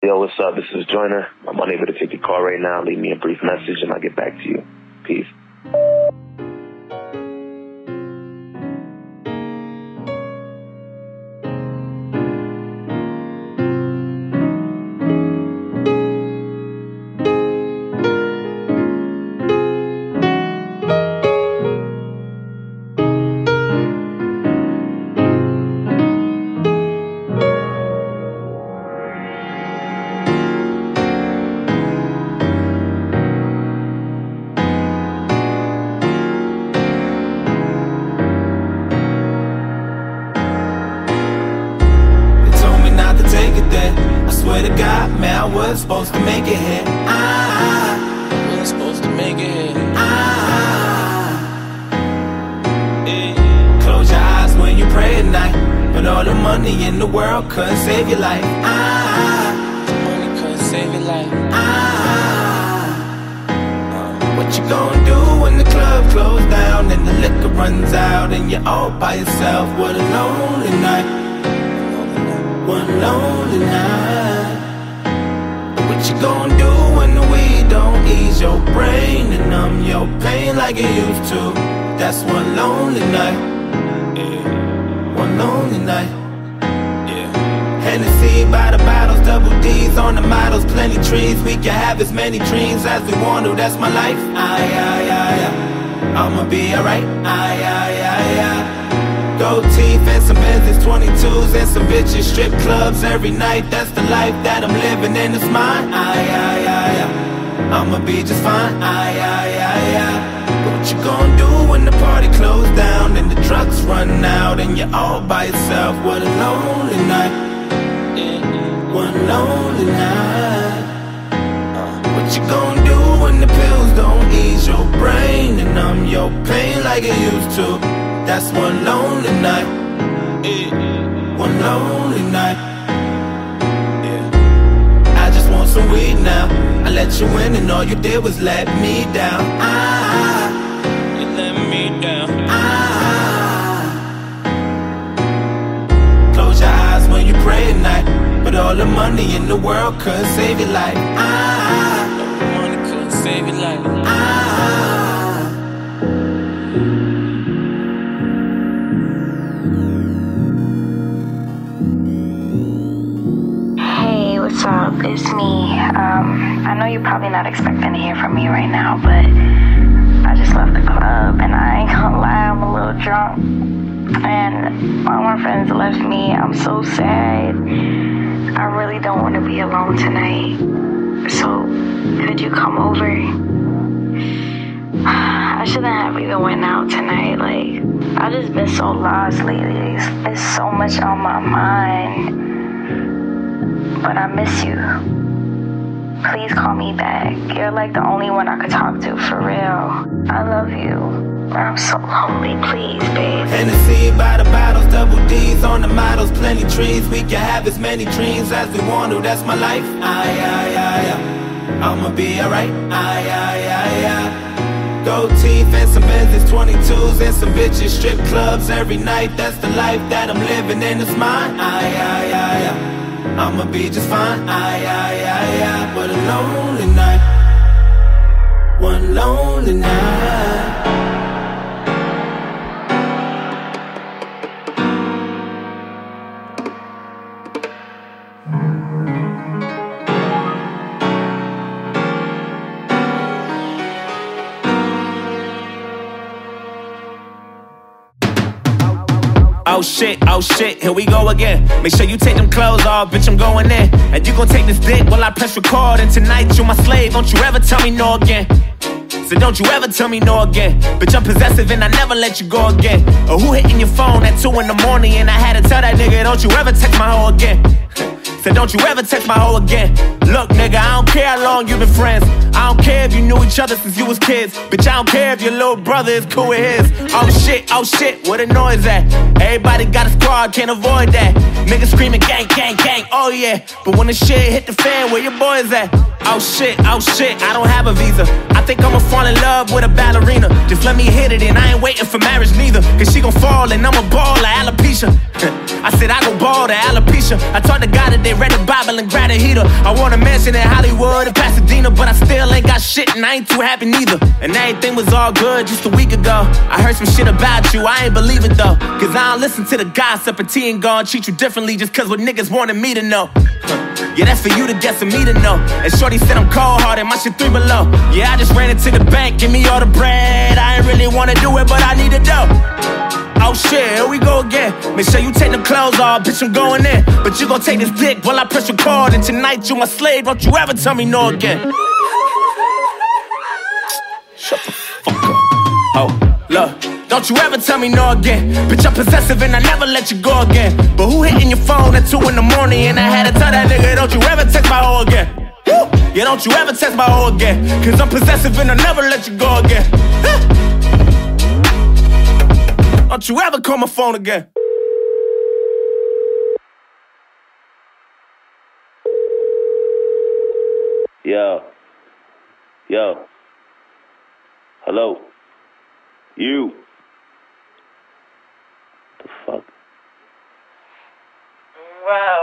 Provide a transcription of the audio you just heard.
Yo, what's up? This is Joyner. I'm unable to take your call right now. Leave me a brief message and I'll get back to you. Peace. Supposed to make it here. We're supposed to make it here. Close your eyes when you pray at night, but all the money in the world couldn't save your life. Money couldn't save your life. What you gonna do when the club closed down and the liquor runs out and you're all by yourself? What a lonely night. One lonely night. What you gonna do when the weed don't ease your brain and numb your pain like it used to? That's one lonely night. One lonely night. Hennessy by the bottles, double D's on the models, plenty trees. We can have as many dreams as we want to. That's my life. I'ma be alright. Gold teeth and some Benzes, 22s and some bitches, strip clubs every night. That's the life that I'm living and it's mine. I'ma be just fine. What you gonna do when the party closed down and the drugs run out and you're all by yourself? What a lonely night. One lonely night. What you gonna do when the pills don't ease your brain and numb your pain like it used to? That's one lonely night. One lonely night. I just want some weed now. I let you in and all you did was let me down. You let me down. Close your eyes when you pray at night, but all the money in the world couldn't save your life. No money couldn't save your life. What's up? It's me. I know you're probably not expecting to hear from me right now, but I just left the club and I ain't gonna lie, I'm a little drunk. And all my friends left me. I'm so sad. I really don't want to be alone tonight. So, could you come over? I shouldn't have even went out tonight. Like, I've just been so lost lately. It's so much on my mind. But I miss you. Please call me back. You're like the only one I could talk to, for real. I love you. But I'm so lonely, please, babe. Hennessy by the bottles, double D's on the models, plenty trees. We can have as many dreams as we want to. That's my life. I'ma be alright. Gold teeth and some Benzes, 22s and some bitches, strip clubs every night. That's the life that I'm living and it's mine. I'ma be just fine. What a lonely night. One lonely night. Oh shit, here we go again. Make sure you take them clothes off, bitch, I'm going in. And you gon' take this dick while I press record. And tonight, you my slave, don't you ever tell me no again. So don't you ever tell me no again. Bitch, I'm possessive and I never let you go again. Or who hitting your phone at 2 in the morning and I had to tell that nigga, don't you ever text my hoe again. So don't you ever text my hoe again. Look, nigga, I don't care how long you been friends. I don't care if you knew each other since you was kids. Bitch, I don't care if your little brother is cool with his. Oh shit, where the noise at? Everybody got a squad, can't avoid that. Niggas screaming gang, gang, gang, oh yeah. But when the shit hit the fan, where your boys at? Oh shit, I don't have a visa. I think I'ma fall in love with a ballerina. Just let me hit it and I ain't waiting for marriage neither. Cause she gon' fall and I'ma ball like alopecia. I said I gon' ball to alopecia. I taught the guy that they read the Bible and grab a heater. I want a mansion in Hollywood and Pasadena, but I still ain't got shit and I ain't too happy neither. And everything was all good just a week ago. I heard some shit about you, I ain't believe it though. Cause I don't listen to the gossip and T ain't gon' treat you differently just cause what niggas wanted me to know. Yeah, that's for you to guess and me to know. And shorty said I'm cold-hearted, my shit 3 below. Yeah, I just ran into the bank, give me all the bread. I ain't really wanna do it, but I need a dough. Oh shit, here we go again. Make sure you take them clothes off, bitch, I'm going in. But you gon' take this dick while I press record. And tonight you my slave, don't you ever tell me no again. Shut the fuck up. Oh, look. Don't you ever tell me no again. Bitch, I'm possessive and I never let you go again. But who hitting your phone at 2 in the morning? And I had to tell that nigga, don't you ever text my hoe again. Woo! Yeah, don't you ever text my hoe again. Cause I'm possessive and I never let you go again. Don't you ever call my phone again. Yo. Hello. You. The fuck? Wow.